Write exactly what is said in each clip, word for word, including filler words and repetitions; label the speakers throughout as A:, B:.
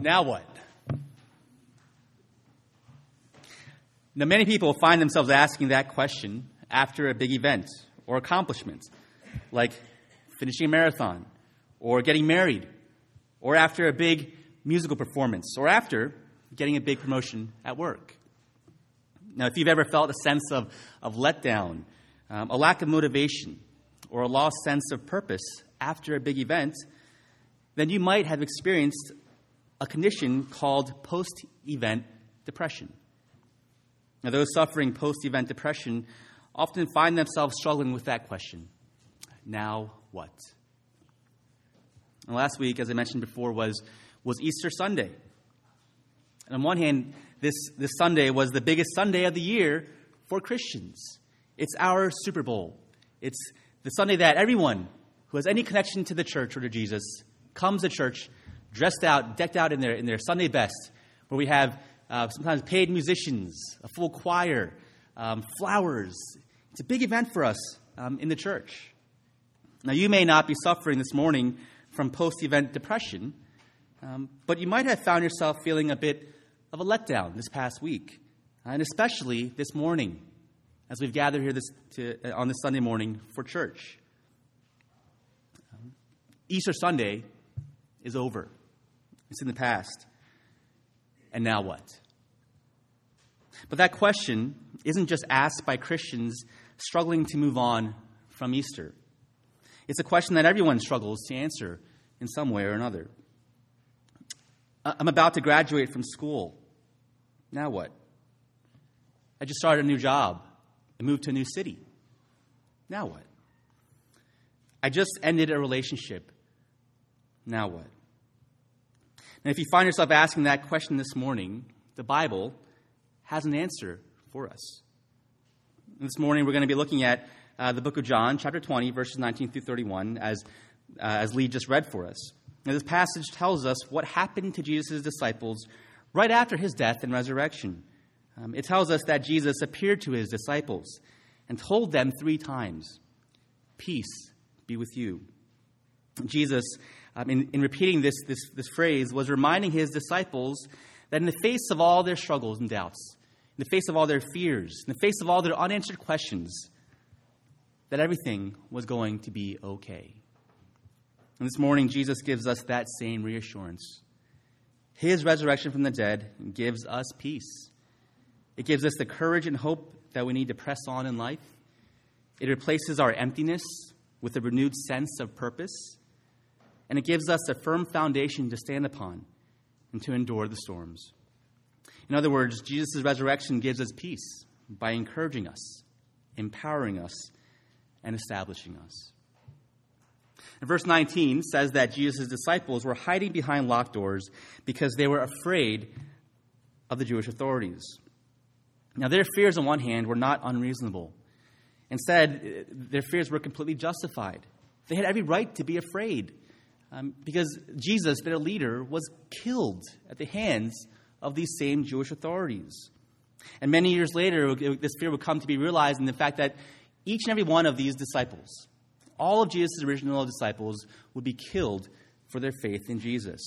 A: Now what? Now, many people find themselves asking that question after a big event or accomplishment, like finishing a marathon, or getting married, or after a big musical performance, or after getting a big promotion at work. Now, if you've ever felt a sense of, of letdown, um, a lack of motivation, or a lost sense of purpose after a big event, then you might have experienced a condition called post-event depression. Now, those suffering post-event depression often find themselves struggling with that question. Now what? And last week, as I mentioned before, was, was Easter Sunday. And on one hand, this, this Sunday was the biggest Sunday of the year for Christians. It's our Super Bowl. It's the Sunday that everyone who has any connection to the church or to Jesus comes to church dressed out, decked out in their, in their Sunday best, where we have uh, sometimes paid musicians, a full choir, um, flowers. It's a big event for us um, in the church. Now, you may not be suffering this morning from post-event depression, um, but you might have found yourself feeling a bit of a letdown this past week, and especially this morning, as we've gathered here this to, uh, on this Sunday morning for church. Um, Easter Sunday is over. It's in the past. And now what? But that question isn't just asked by Christians struggling to move on from Easter. It's a question that everyone struggles to answer in some way or another. I'm about to graduate from school. Now what? I just started a new job and moved to a new city. Now what? I just ended a relationship. Now what? And if you find yourself asking that question this morning, the Bible has an answer for us. This morning we're going to be looking at uh, the book of John, chapter twenty, verses nineteen through thirty-one, as, uh, as Lee just read for us. Now, this passage tells us what happened to Jesus' disciples right after his death and resurrection. Um, it tells us that Jesus appeared to his disciples and told them three times, "Peace be with you." Jesus, um, in, in repeating this, this, this phrase, was reminding his disciples that in the face of all their struggles and doubts, in the face of all their fears, in the face of all their unanswered questions, that everything was going to be okay. And this morning, Jesus gives us that same reassurance. His resurrection from the dead gives us peace. It gives us the courage and hope that we need to press on in life. It replaces our emptiness with a renewed sense of purpose. And it gives us a firm foundation to stand upon and to endure the storms. In other words, Jesus' resurrection gives us peace by encouraging us, empowering us, and establishing us. And verse nineteen says that Jesus' disciples were hiding behind locked doors because they were afraid of the Jewish authorities. Now, their fears on one hand were not unreasonable. Instead, their fears were completely justified. They had every right to be afraid um, because Jesus, their leader, was killed at the hands of these same Jewish authorities. And many years later, this fear would come to be realized in the fact that each and every one of these disciples, all of Jesus' original disciples, would be killed for their faith in Jesus.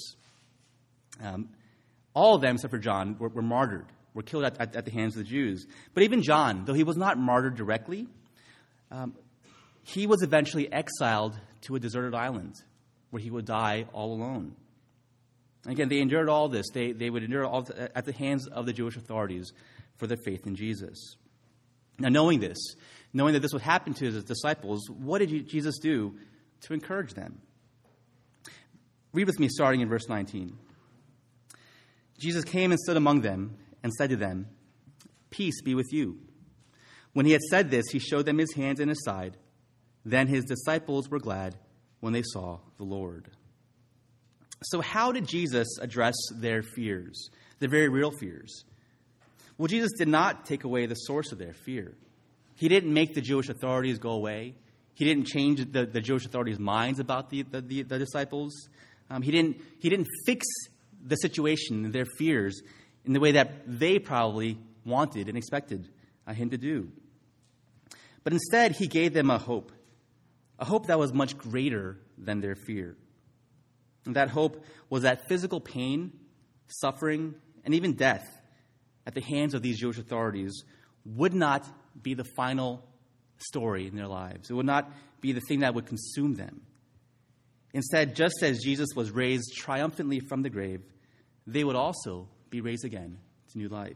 A: Um, all of them, except for John, were, were martyred, were killed at, at, at the hands of the Jews. But even John, though he was not martyred directly, um, he was eventually exiled to a deserted island where he would die all alone. And again, they endured all this. They, they would endure all th- at the hands of the Jewish authorities for their faith in Jesus. Now, knowing this, knowing that this would happen to his disciples, what did Jesus do to encourage them? Read with me starting in verse nineteen. Jesus came and stood among them and said to them, "Peace be with you." When he had said this, he showed them his hands and his side. Then his disciples were glad when they saw the Lord. So how did Jesus address their fears, their very real fears? Well, Jesus did not take away the source of their fear. He didn't make the Jewish authorities go away. He didn't change the, the Jewish authorities' minds about the, the, the, the disciples. Um, he didn't, he didn't fix the situation, their fears, in the way that they probably wanted and expected uh, him to do. But instead, he gave them a hope, a hope that was much greater than their fear. And that hope was that physical pain suffering, and even death at the hands of these Jewish authorities would not be the final story in their lives. It would not be the thing that would consume them. Instead, just as Jesus was raised triumphantly from the grave, they would also be raised again to new life.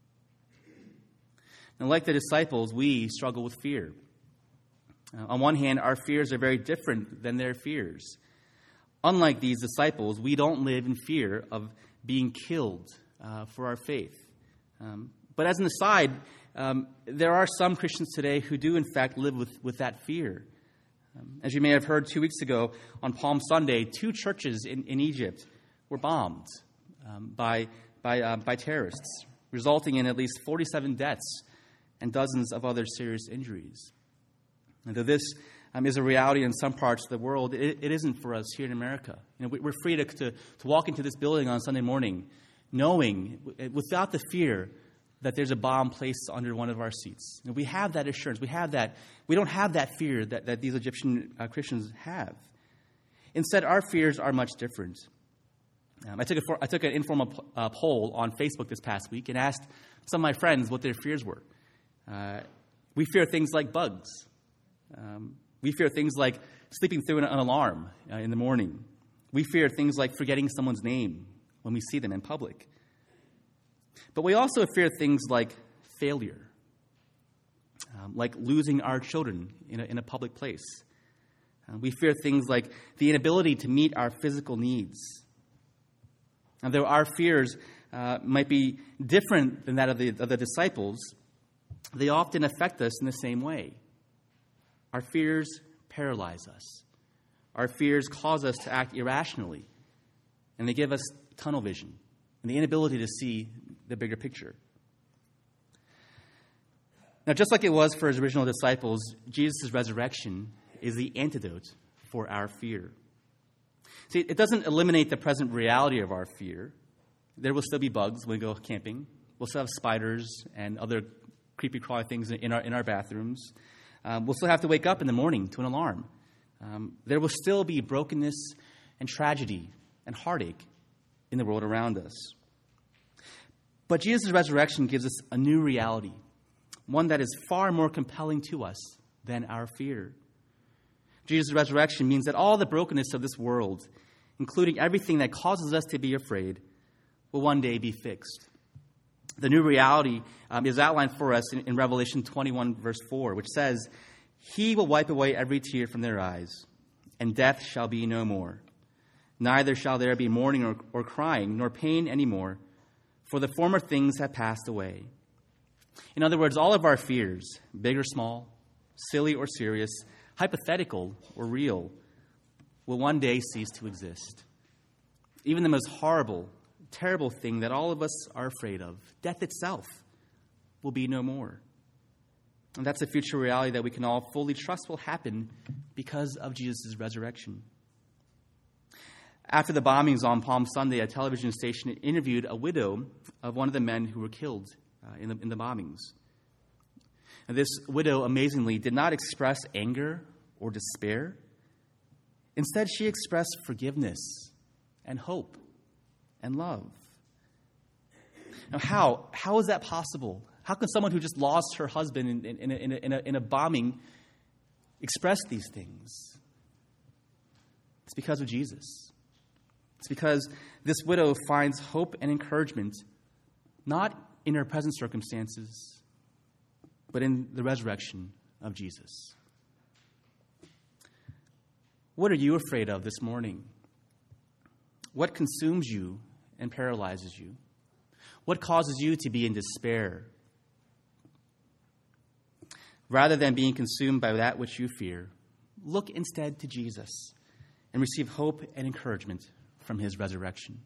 A: Now, like the disciples, we struggle with fear. Uh, on one hand, our fears are very different than their fears. Unlike these disciples, we don't live in fear of being killed uh, for our faith. Um, but as an aside, um, there are some Christians today who do, in fact, live with, with that fear. Um, as you may have heard two weeks ago on Palm Sunday, two churches in, in Egypt were bombed um, by, by, uh, by terrorists, resulting in at least forty-seven deaths and dozens of other serious injuries. And though this um, is a reality in some parts of the world, it, it isn't for us here in America. You know, we, we're free to, to, to walk into this building on Sunday morning knowing, without the fear, that there's a bomb placed under one of our seats. And we have that assurance. We have that. We don't have that fear that, that these Egyptian uh, Christians have. Instead, our fears are much different. Um, I took a, I took an informal uh, poll on Facebook this past week and asked some of my friends what their fears were. Uh, we fear things like bugs. Um, we fear things like sleeping through an, an alarm uh, in the morning. We fear things like forgetting someone's name when we see them in public. But we also fear things like failure, um, like losing our children in a, in a public place. Uh, we fear things like the inability to meet our physical needs. Now, though our fears uh, might be different than that of the, of the disciples, they often affect us in the same way. Our fears paralyze us. Our fears cause us to act irrationally, and they give us tunnel vision and the inability to see the bigger picture. Now, just like it was for his original disciples, Jesus' resurrection is the antidote for our fear. See, it doesn't eliminate the present reality of our fear. There will still be bugs when we go camping. We'll still have spiders and other creepy, crawly things in our in our bathrooms. Um, we'll still have to wake up in the morning to an alarm. Um, there will still be brokenness and tragedy and heartache in the world around us. But Jesus' resurrection gives us a new reality, one that is far more compelling to us than our fear. Jesus' resurrection means that all the brokenness of this world, including everything that causes us to be afraid, will one day be fixed. The new reality um, is outlined for us in, in Revelation twenty-one, verse four, which says, "He will wipe away every tear from their eyes, and death shall be no more. Neither shall there be mourning or, or crying, nor pain anymore, for the former things have passed away." In other words, all of our fears, big or small, silly or serious, hypothetical or real, will one day cease to exist. Even the most horrible, terrible thing that all of us are afraid of, death itself, will be no more. And that's a future reality that we can all fully trust will happen because of Jesus' resurrection. After the bombings on Palm Sunday, a television station interviewed a widow of one of the men who were killed uh, in, the, in the bombings. And this widow, amazingly, did not express anger or despair. Instead, she expressed forgiveness and hope and love. Now, how? How is that possible? How can someone who just lost her husband in, in, in, a, in, a, in a bombing express these things? It's because of Jesus. It's because this widow finds hope and encouragement not in her present circumstances, but in the resurrection of Jesus. What are you afraid of this morning? What consumes you and paralyzes you? What causes you to be in despair? Rather than being consumed by that which you fear, look instead to Jesus and receive hope and encouragement from his resurrection.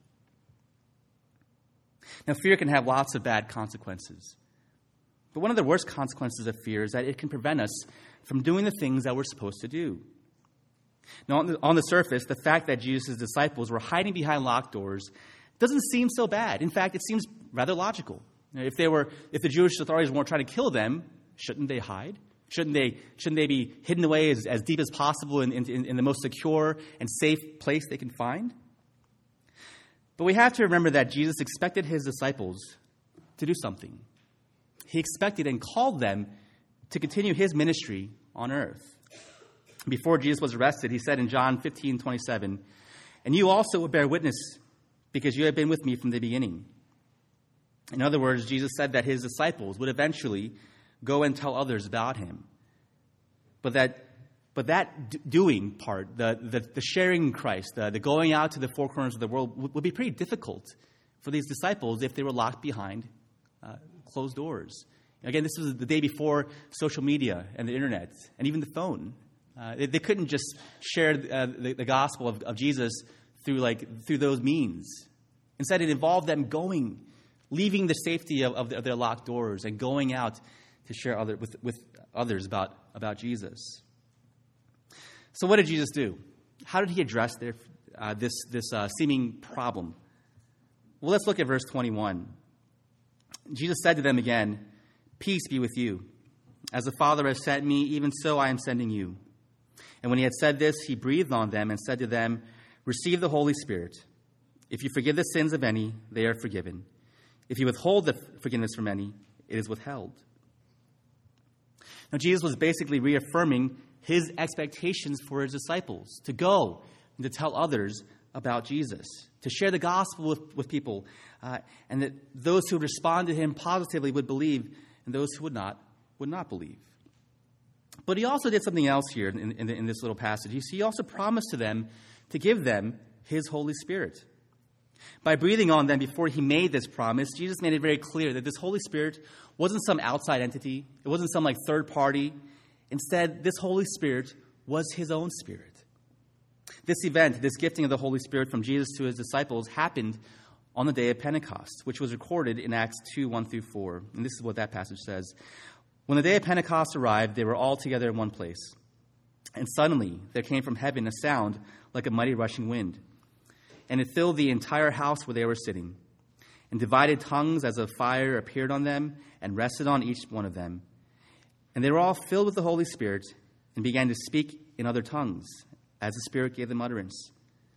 A: Now, fear can have lots of bad consequences. But one of the worst consequences of fear is that it can prevent us from doing the things that we're supposed to do. Now, on the, on the surface, the fact that Jesus' disciples were hiding behind locked doors doesn't seem so bad. In fact, it seems rather logical. You know, if they were, if the Jewish authorities weren't trying to kill them, shouldn't they hide? Shouldn't they, shouldn't they be hidden away as, as deep as possible in, in, in the most secure and safe place they can find? But we have to remember that Jesus expected his disciples to do something. He expected and called them to continue his ministry on earth. Before Jesus was arrested, he said in John fifteen twenty-seven, "And you also will bear witness, because you have been with me from the beginning." In other words, Jesus said that his disciples would eventually go and tell others about him. But that but that d- doing part, the, the, the sharing Christ, the, the going out to the four corners of the world, would, would be pretty difficult for these disciples if they were locked behind uh, closed doors. Again, this was the day before social media and the internet and even the phone. Uh, they, they couldn't just share uh, the, the gospel of, of Jesus through like through those means. Instead, it involved them going, leaving the safety of, of, the, of their locked doors and going out to share other, with, with others about, about Jesus. So what did Jesus do? How did he address their, uh, this, this uh, seeming problem? Well, let's look at verse twenty-one. Jesus said to them again, "Peace be with you. As the Father has sent me, even so I am sending you." And when he had said this, he breathed on them and said to them, "Receive the Holy Spirit. If you forgive the sins of any, they are forgiven. If you withhold the forgiveness from any, it is withheld." Now, Jesus was basically reaffirming his expectations for his disciples to go and to tell others about Jesus, to share the gospel with, with people, uh, and that those who respond to him positively would believe, and those who would not, would not believe. But he also did something else here in, in, in this little passage. He, he also promised to them to give them his Holy Spirit. By breathing on them before he made this promise, Jesus made it very clear that this Holy Spirit wasn't some outside entity. It wasn't some like third party. Instead, this Holy Spirit was his own Spirit. This event, this gifting of the Holy Spirit from Jesus to his disciples, happened on the day of Pentecost, which was recorded in Acts two, one through four. And this is what that passage says. "When the day of Pentecost arrived, they were all together in one place. And suddenly there came from heaven a sound like a mighty rushing wind. And it filled the entire house where they were sitting. And divided tongues as of fire appeared on them and rested on each one of them. And they were all filled with the Holy Spirit and began to speak in other tongues as the Spirit gave them utterance."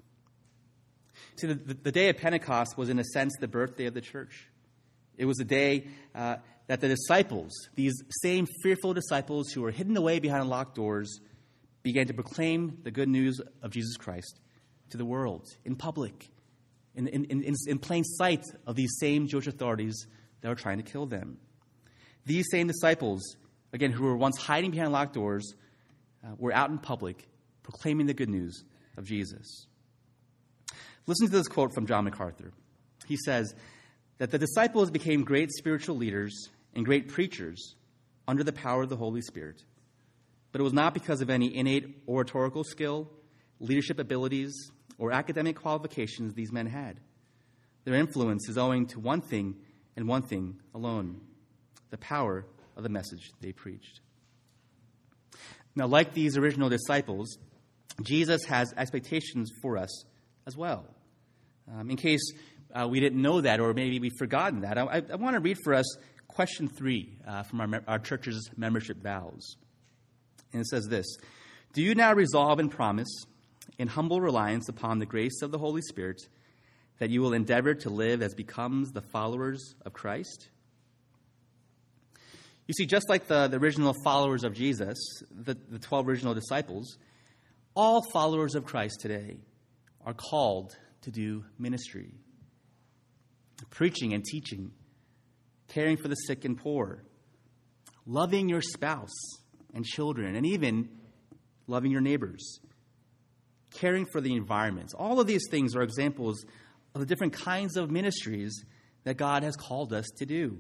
A: See, the, the, the day of Pentecost was in a sense the birthday of the church. It was a day uh, that the disciples, these same fearful disciples who were hidden away behind locked doors, began to proclaim the good news of Jesus Christ to the world, in public, in, in, in, in plain sight of these same Jewish authorities that were trying to kill them. These same disciples, again, who were once hiding behind locked doors, uh, were out in public proclaiming the good news of Jesus. Listen to this quote from John MacArthur. He says that the disciples became great spiritual leaders and great preachers under the power of the Holy Spirit. But it was not because of any innate oratorical skill, leadership abilities, or academic qualifications these men had. Their influence is owing to one thing and one thing alone: the power of the message they preached. Now, like these original disciples, Jesus has expectations for us as well. Um, in case uh, we didn't know that, or maybe we've forgotten that, I, I, I want to read for us question three uh, from our, our church's membership vows. And it says this: "Do you now resolve and promise, in humble reliance upon the grace of the Holy Spirit, that you will endeavor to live as becomes the followers of Christ?" You see, just like the, the original followers of Jesus, the, the twelve original disciples, all followers of Christ today are called to do ministry. Preaching and teaching, caring for the sick and poor, loving your spouse and children, and even loving your neighbors, caring for the environment. All of these things are examples of the different kinds of ministries that God has called us to do.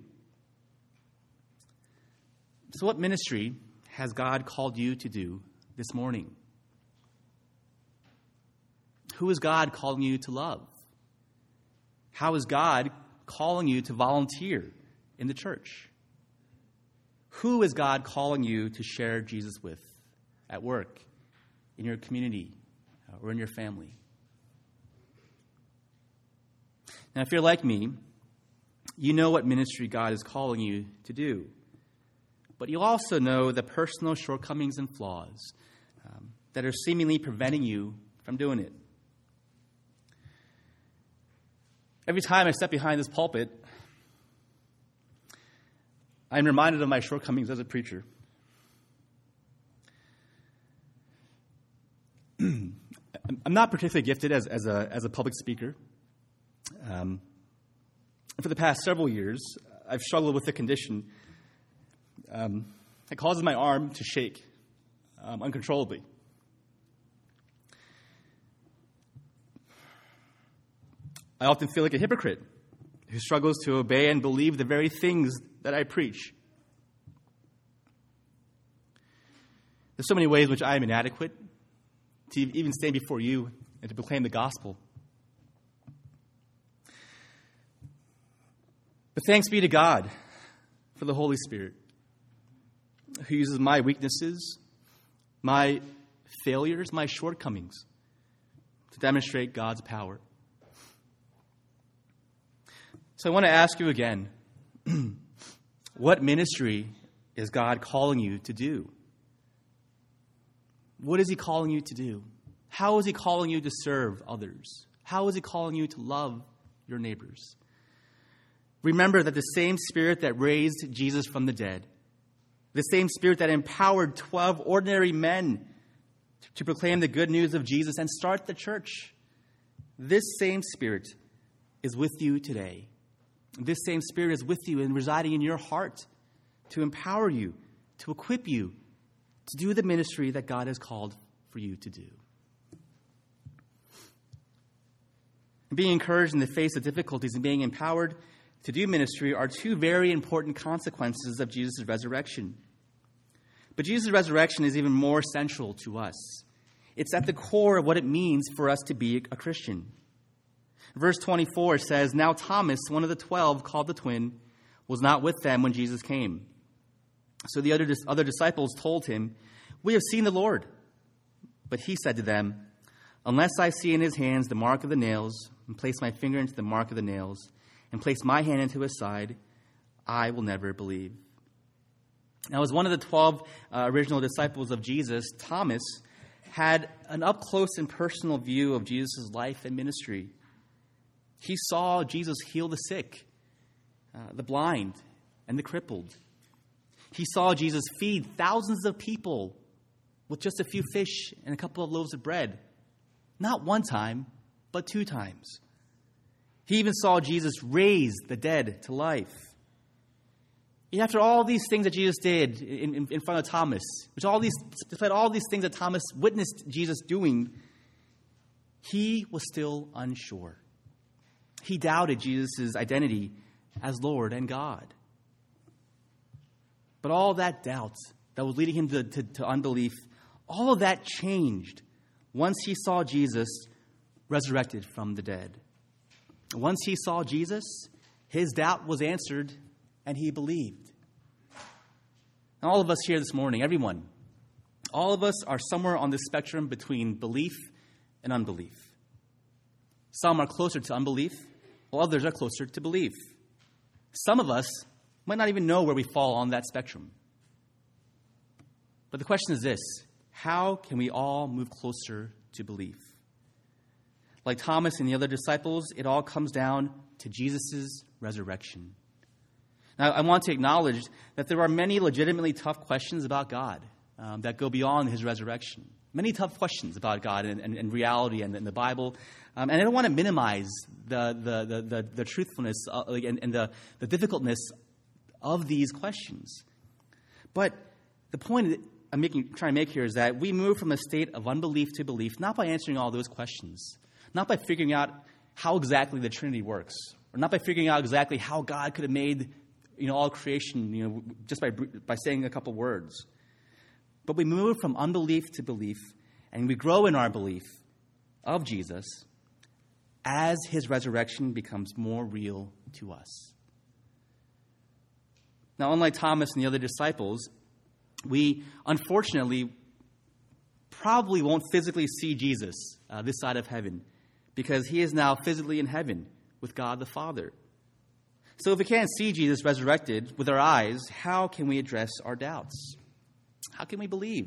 A: So what ministry has God called you to do this morning? Who is God calling you to love? How is God calling you to volunteer in the church? Who is God calling you to share Jesus with at work, in your community, or in your family? Now, if you're like me, you know what ministry God is calling you to do. But you also know the personal shortcomings and flaws um, that are seemingly preventing you from doing it. Every time I step behind this pulpit, I'm reminded of my shortcomings as a preacher. I'm not particularly gifted as, as, a, as a public speaker. Um, for the past several years, I've struggled with a condition um, that causes my arm to shake um, uncontrollably. I often feel like a hypocrite who struggles to obey and believe the very things that I preach. There's so many ways in which I am inadequate to even stand before you and to proclaim the gospel. But thanks be to God for the Holy Spirit, who uses my weaknesses, my failures, my shortcomings to demonstrate God's power. So I want to ask you again, what ministry is God calling you to do? What is he calling you to do? How is he calling you to serve others? How is he calling you to love your neighbors? Remember that the same Spirit that raised Jesus from the dead, the same Spirit that empowered twelve ordinary men to proclaim the good news of Jesus and start the church, this same Spirit is with you today. This same Spirit is with you and residing in your heart to empower you, to equip you, to do the ministry that God has called for you to do. And being encouraged in the face of difficulties and being empowered to do ministry are two very important consequences of Jesus' resurrection. But Jesus' resurrection is even more central to us. It's at the core of what it means for us to be a Christian. Verse twenty-four says, "Now Thomas, one of the twelve, called the twin, was not with them when Jesus came. So the other, other disciples told him, 'We have seen the Lord.' But he said to them, 'Unless I see in his hands the mark of the nails, and place my finger into the mark of the nails, and place my hand into his side, I will never believe.'" Now, as one of the twelve uh, original disciples of Jesus, Thomas had an up-close and personal view of Jesus' life and ministry. He saw Jesus heal the sick, uh, the blind, and the crippled. He saw Jesus feed thousands of people with just a few fish and a couple of loaves of bread. Not one time, but two times. He even saw Jesus raise the dead to life. And after all these things that Jesus did in, in, in front of Thomas, which all these, despite all these things that Thomas witnessed Jesus doing, he was still unsure. He doubted Jesus' identity as Lord and God. But all that doubt that was leading him to, to, to unbelief, all of that changed once he saw Jesus resurrected from the dead. Once he saw Jesus, his doubt was answered and he believed. And all of us here this morning, everyone, all of us are somewhere on the spectrum between belief and unbelief. Some are closer to unbelief, while others are closer to belief. Some of us might not even know where we fall on that spectrum. But the question is this: how can we all move closer to belief? Like Thomas and the other disciples, it all comes down to Jesus' resurrection. Now, I want to acknowledge that there are many legitimately tough questions about God um, that go beyond his resurrection. Many tough questions about God and, and, and reality and, and the Bible. Um, and I don't want to minimize the, the, the, the, the truthfulness uh, and, and the, the difficultness of these questions. But the point that I'm making, trying to make here is that we move from a state of unbelief to belief, not by answering all those questions, not by figuring out how exactly the Trinity works, or not by figuring out exactly how God could have made, you know, all creation, you know, just by by saying a couple words. But we move from unbelief to belief, and we grow in our belief of Jesus as his resurrection becomes more real to us. Now, unlike Thomas and the other disciples, we unfortunately probably won't physically see Jesus uh, this side of heaven, because he is now physically in heaven with God the Father. So if we can't see Jesus resurrected with our eyes, how can we address our doubts? How can we believe?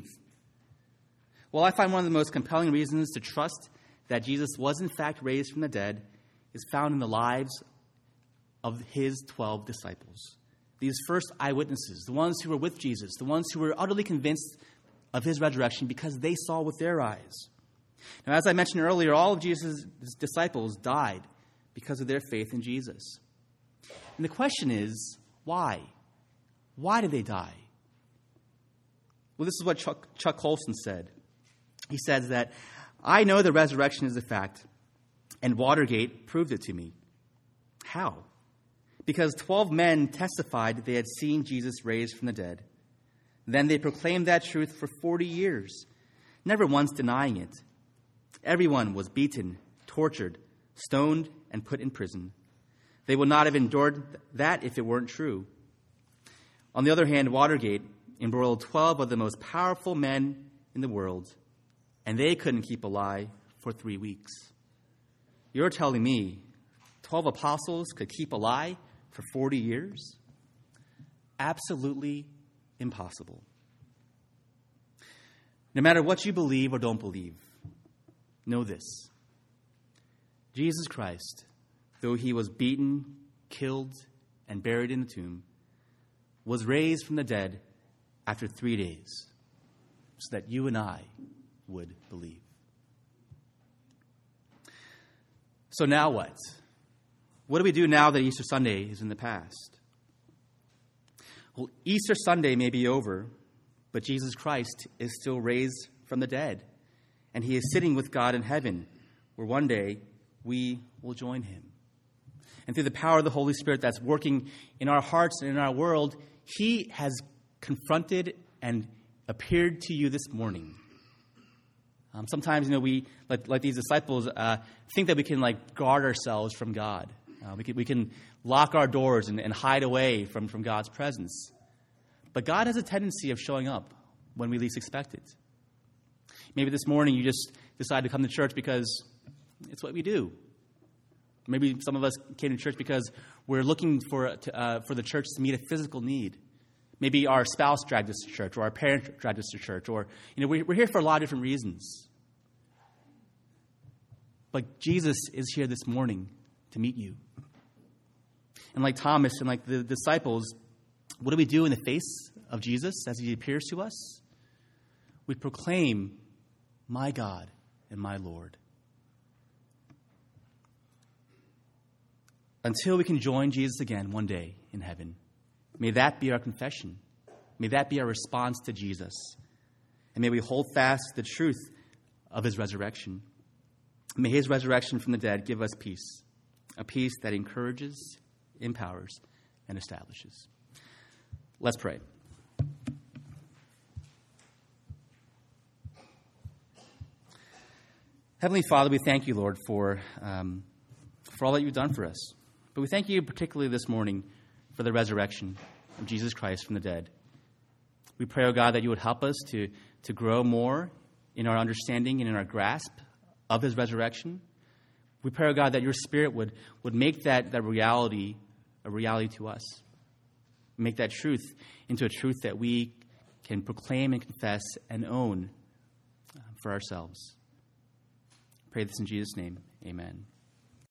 A: Well, I find one of the most compelling reasons to trust that Jesus was in fact raised from the dead is found in the lives of his twelve disciples. These first eyewitnesses, the ones who were with Jesus, the ones who were utterly convinced of his resurrection because they saw with their eyes. Now, as I mentioned earlier, all of Jesus' disciples died because of their faith in Jesus. And the question is, why? Why did they die? Well, this is what Chuck, Chuck Colson said. He says that, I know the resurrection is a fact, and Watergate proved it to me. How? Because twelve men testified that they had seen Jesus raised from the dead. Then they proclaimed that truth for forty years, never once denying it. Everyone was beaten, tortured, stoned, and put in prison. They would not have endured that if it weren't true. On the other hand, Watergate embroiled twelve of the most powerful men in the world, and they couldn't keep a lie for three weeks. You're telling me twelve apostles could keep a lie for forty years? Absolutely impossible. No matter what you believe or don't believe, know this. Jesus Christ, though he was beaten, killed, and buried in the tomb, was raised from the dead after three days so that you and I would believe. So now what? What do we do now that Easter Sunday is in the past? Well, Easter Sunday may be over, but Jesus Christ is still raised from the dead, and he is sitting with God in heaven, where one day we will join him. And through the power of the Holy Spirit that's working in our hearts and in our world, he has confronted and appeared to you this morning. Um, sometimes, you know, we, like, like these disciples, uh, think that we can, like, guard ourselves from God. Uh, we can we can lock our doors and, and hide away from, from God's presence. But God has a tendency of showing up when we least expect it. Maybe this morning you just decided to come to church because it's what we do. Maybe some of us came to church because we're looking for uh, for the church to meet a physical need. Maybe our spouse dragged us to church, or our parent dragged us to church, or you know we, we're here for a lot of different reasons. But Jesus is here this morning to meet you. And like Thomas and like the disciples, what do we do in the face of Jesus as he appears to us? We proclaim, my God and my Lord. Until we can join Jesus again one day in heaven, may that be our confession. May that be our response to Jesus. And may we hold fast the truth of his resurrection. May his resurrection from the dead give us peace, a peace that encourages, empowers, and establishes. Let's pray. Heavenly Father, we thank you, Lord, for um, for all that you've done for us. But we thank you particularly this morning for the resurrection of Jesus Christ from the dead. We pray, oh God, that you would help us to, to grow more in our understanding and in our grasp of his resurrection. We pray, oh God, that your Spirit would, would make that, that reality a reality to us. Make that truth into a truth that we can proclaim and confess and own for ourselves. Pray this in Jesus' name. Amen.